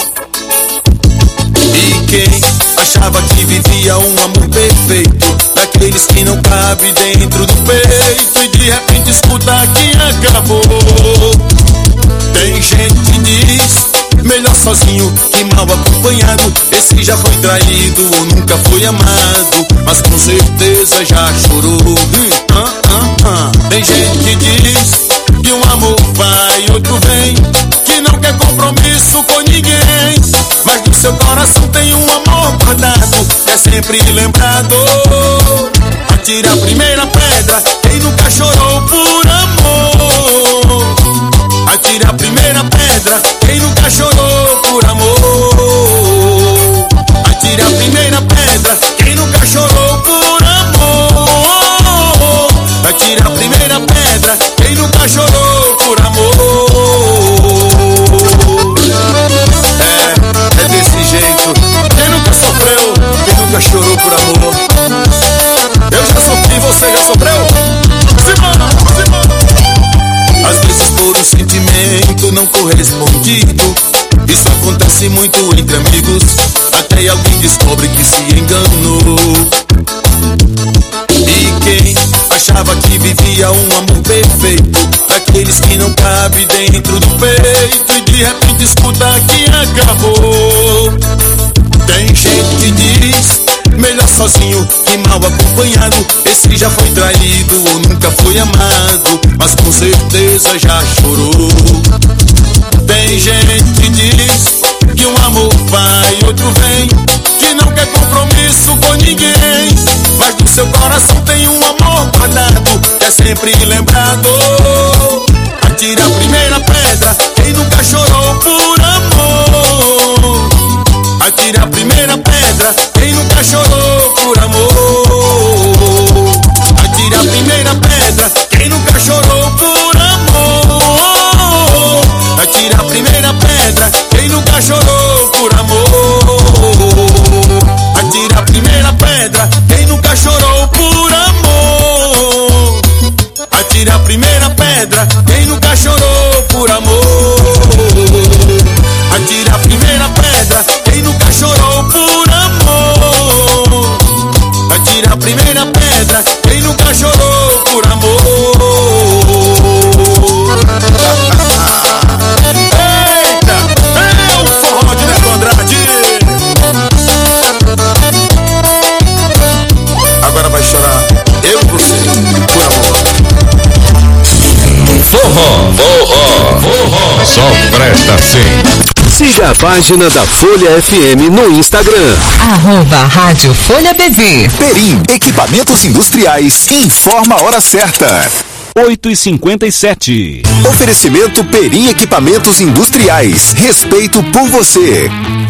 E quem achava que vivia um amor perfeito, daqueles que não cabe dentro do peito, e de repente escuta que acabou. Tem gente que diz, melhor sozinho que mal acompanhado. Esse já foi traído ou nunca foi amado, mas com certeza já chorou. Hum, ah, ah, ah. Tem gente que diz que um amor vai, outro vem, que não quer compromisso com ninguém, mas no seu coração tem um amor guardado, é sempre lembrado. Atire a primeira pedra, quem nunca chorou por amor. Atire a primeira pedra, quem nunca chorou por amor. Atire a primeira pedra, quem nunca chorou por amor. Atire a primeira pedra, quem nunca chorou por amor. É, é desse jeito. Quem nunca sofreu, quem nunca chorou por amor. Eu já sofri, você já sofreu? Simona, Simona. Às vezes por um sentimento não correspondido, isso acontece muito entre amigos, até alguém descobre que se enganou. E quem achava que vivia um amor perfeito, daqueles que não cabe dentro do peito, e de repente escuta que acabou. Tem gente que diz, melhor sozinho que mal acompanhado. Esse já foi traído ou nunca foi amado, mas com certeza já chorou. Tem gente que diz que um amor vai, outro vem, que não quer compromisso isso foi ninguém, mas no seu coração tem um amor guardado, que é sempre lembrado. Atire a primeira pedra, quem nunca chorou por amor. Atire a primeira pedra, quem nunca chorou por amor. Atire a primeira pedra, quem nunca chorou por amor. Atire a primeira pedra, quem nunca chorou por amor. Atire a primeira pedra, quem nunca chorou por amor. Atire a primeira pedra, quem nunca chorou por amor. Atire a primeira pedra, quem nunca chorou por amor. Atire a primeira pedra, quem nunca chorou por amor. Eita, é o forró de Neto Andrade. Agora vai chorar eu e você por amor. Forró, forró, forró, só presta sim. Siga a página da Folha F M no Instagram. Arroba Rádio Folha B V. Perim, equipamentos industriais, informa a hora certa. oito e cinquenta e sete. Oferecimento Perim Equipamentos Industriais. Respeito por você.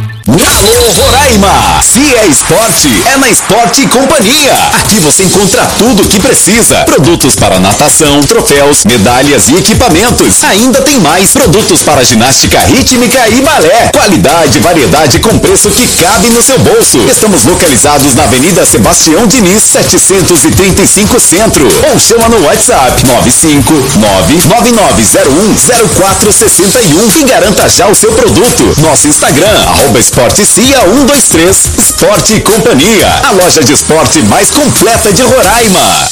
Alô Roraima! Se é esporte, é na Esporte Companhia. Aqui você encontra tudo o que precisa. Produtos para natação, troféus, medalhas e equipamentos. Ainda tem mais produtos para ginástica rítmica e balé. Qualidade, variedade com preço que cabe no seu bolso. Estamos localizados na Avenida Sebastião Diniz, setecentos e trinta e cinco Centro. Ou chama no WhatsApp nove cinco nove nove nove zero um zero quatro seis um e garanta já o seu produto. Nosso Instagram, arroba Esporte Cia um dois três, Esporte Companhia, a loja de esporte mais completa de Roraima.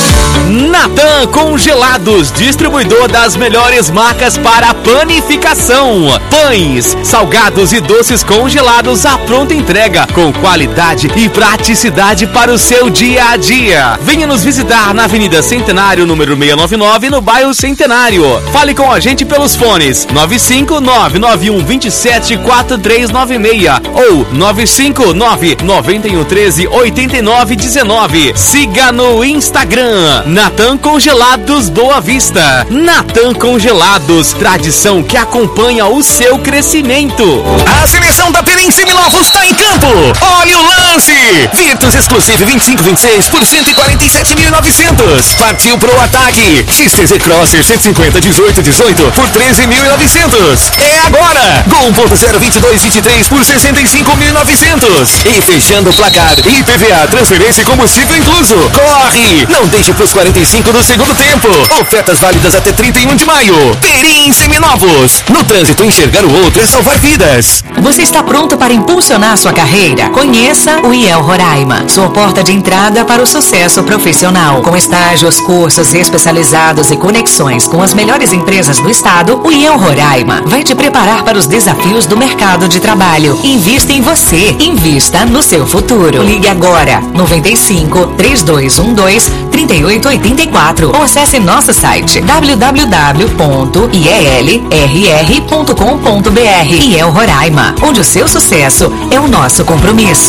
Natan Congelados, distribuidor das melhores marcas para panificação. Pães, salgados e doces congelados à pronta entrega, com qualidade e praticidade para o seu dia a dia. Venha nos visitar na Avenida Centenário, número seiscentos e noventa e nove, no bairro Centenário. Fale com a gente pelos fones nove cinco nove nove um dois sete quatro três nove seis ou nove cinco nove nove um um três oito nove um nove. Siga no Instagram Natan Congelados Boa Vista. Natan Congelados, tradição que acompanha o seu crescimento. A seleção da Perim Seminovos está em campo. Olha o lance! Virtus Exclusive vinte e cinco vinte e seis por cento e quarenta e sete mil e novecentos. Partiu pro ataque. X T Z Crosser cento e cinquenta dezoito dezoito por treze mil e novecentos. É agora! Gol um ponto zero vinte e dois vinte e três por sessenta e cinco mil e novecentos. E fechando o placar, I P V A, transferência e combustível incluso. Corre! Não deixe pros quarenta e cinco do segundo tempo. Ofertas válidas até trinta e um de maio. Perim Seminovos. No trânsito, enxergar o outro é salvar vidas. Você está pronto para impulsionar sua carreira? Conheça o I E L Roraima, sua porta de entrada para o sucesso profissional. Com estágios, cursos especializados e conexões com as melhores empresas do estado, o I E L Roraima vai te preparar para os desafios do mercado de trabalho. Invista em você. Invista no seu futuro. Ligue agora. noventa e cinco, trinta e dois doze, trinta e oito oitenta e quatro ou acesse nosso site w w w ponto i e l r r ponto com ponto b r. I E L Roraima, onde o seu sucesso é o nosso compromisso.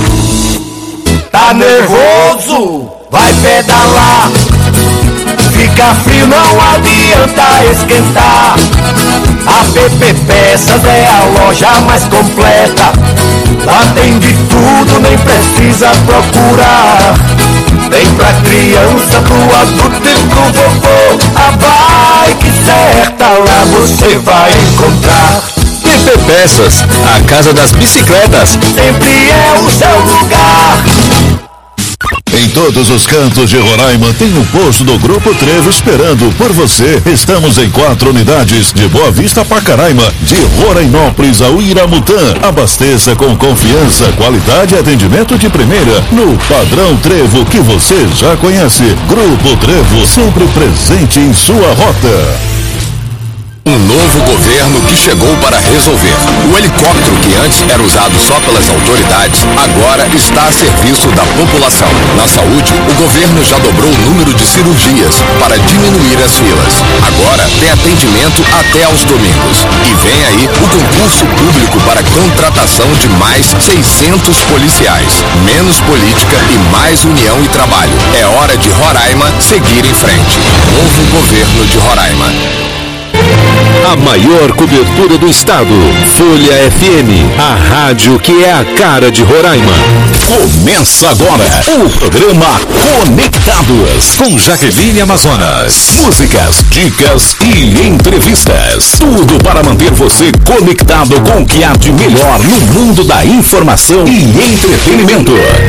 Tá nervoso? Vai pedalar. Fica frio, não adianta esquentar. A P P Peças é a loja mais completa. Lá tem de tudo, nem precisa procurar. Tem pra criança, pro adulto e pro vovô. A bike certa lá você vai encontrar. P P Peças, a casa das bicicletas. Sempre é o seu lugar. Em todos os cantos de Roraima tem um posto do Grupo Trevo esperando por você. Estamos em quatro unidades, de Boa Vista a Pacaraima, de Rorainópolis ao Iramutã. Abasteça com confiança, qualidade e atendimento de primeira, no padrão Trevo que você já conhece. Grupo Trevo, sempre presente em sua rota. Um novo governo que chegou para resolver. O helicóptero que antes era usado só pelas autoridades, agora está a serviço da população. Na saúde, o governo já dobrou o número de cirurgias para diminuir as filas. Agora tem atendimento até aos domingos. E vem aí o concurso público para contratação de mais seiscentos policiais. Menos política e mais união e trabalho. É hora de Roraima seguir em frente. Novo governo de Roraima. A maior cobertura do estado. Folha F M, a rádio que é a cara de Roraima. Começa agora o programa Conectados com Jaqueline Amazonas. Músicas, dicas e entrevistas. Tudo para manter você conectado com o que há de melhor no mundo da informação e entretenimento.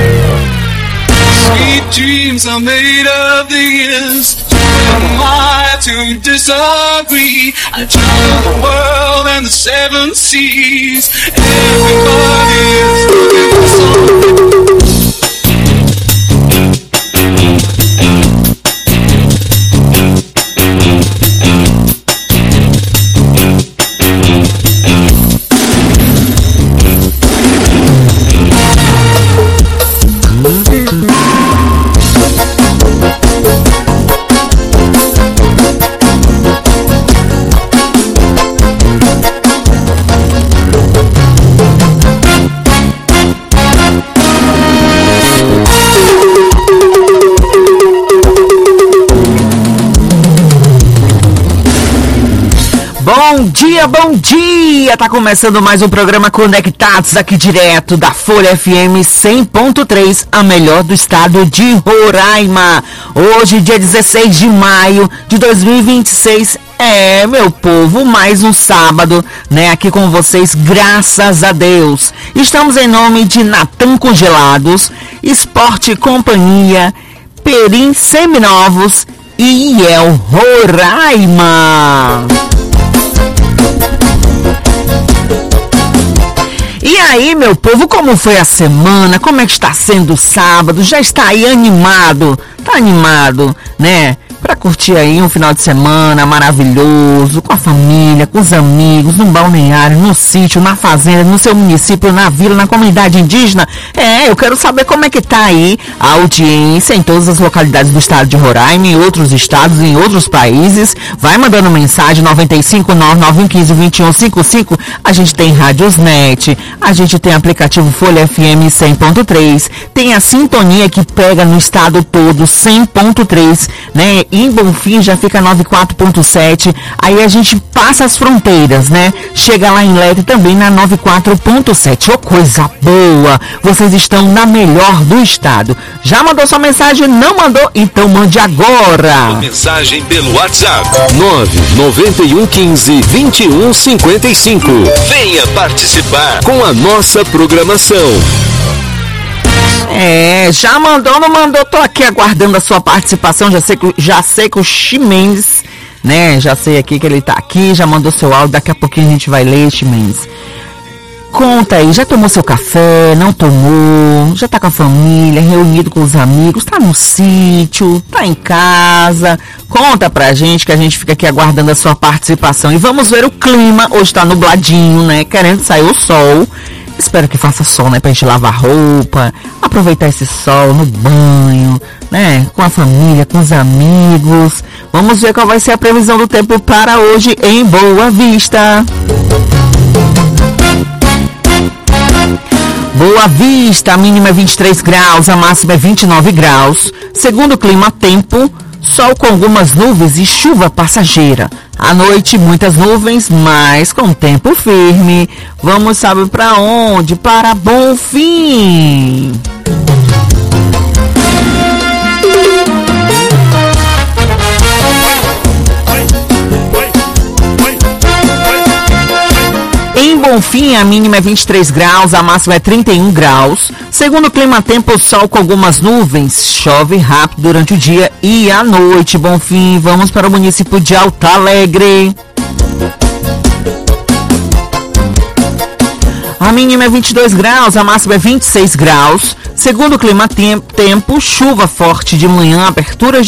Sweet dreams are made of these. Am I to disagree? I travel the world and the seven seas. Everybody is looking for something. Bom dia, bom dia! Tá começando mais um programa Conectados aqui direto da Folha F M cem ponto três, a melhor do estado de Roraima. Hoje, dia dezesseis de maio de dois mil e vinte e seis. É, meu povo, mais um sábado, né, aqui com vocês, graças a Deus. Estamos em nome de Natan Congelados, Esporte Companhia, Perim Seminovos e Iel Roraima. E aí, meu povo, como foi a semana? Como é que está sendo o sábado? Já está aí animado? Tá animado, né? Pra curtir aí um final de semana maravilhoso, com a família, com os amigos, num balneário, no sítio, na fazenda, no seu município, na vila, na comunidade indígena. É, eu quero saber como é que tá aí a audiência em todas as localidades do estado de Roraima, em outros estados, em outros países. Vai mandando mensagem, nove cinco nove nove um cinco dois um cinco cinco. A gente tem Radiosnet, a gente tem aplicativo Folha F M cem ponto três, tem a sintonia que pega no estado todo, cem ponto três, né? Em Bonfim já fica noventa e quatro ponto sete, aí a gente passa as fronteiras, né? Chega lá em Leite também na noventa e quatro ponto sete. Ô, coisa boa! Vocês estão na melhor do estado. Já mandou sua mensagem? Não mandou? Então mande agora! Mensagem pelo WhatsApp nove nove um um cinco dois um cinco cinco. Venha participar com a nossa programação. É, já mandou, não mandou? Tô aqui aguardando a sua participação. Já sei que, já sei que o Ximenes, né? Já sei aqui que ele tá aqui, já mandou seu áudio. Daqui a pouquinho a gente vai ler, Ximenes. Conta aí, já tomou seu café? Não tomou? Já tá com a família, reunido com os amigos? Tá no sítio? Tá em casa? Conta pra gente que a gente fica aqui aguardando a sua participação. E vamos ver o clima. Hoje tá nubladinho, né? Querendo sair o sol. Espero que faça sol, né? Pra gente lavar roupa, aproveitar esse sol no banho, né? Com a família, com os amigos. Vamos ver qual vai ser a previsão do tempo para hoje em Boa Vista. Boa Vista, a mínima é vinte e três graus, a máxima é vinte e nove graus. Segundo o clima tempo, sol com algumas nuvens e chuva passageira. À noite, muitas nuvens, mas com tempo firme. Vamos, sabe para onde? Para Bonfim. Em Bonfim, a mínima é vinte e três graus, a máxima é trinta e um graus. Segundo o clima tempo, sol com algumas nuvens, chove rápido durante o dia e à noite. Bonfim, vamos para o município de Alto Alegre. A mínima é vinte e dois graus, a máxima é vinte e seis graus. Segundo o clima tempo, chuva forte de manhã, abertura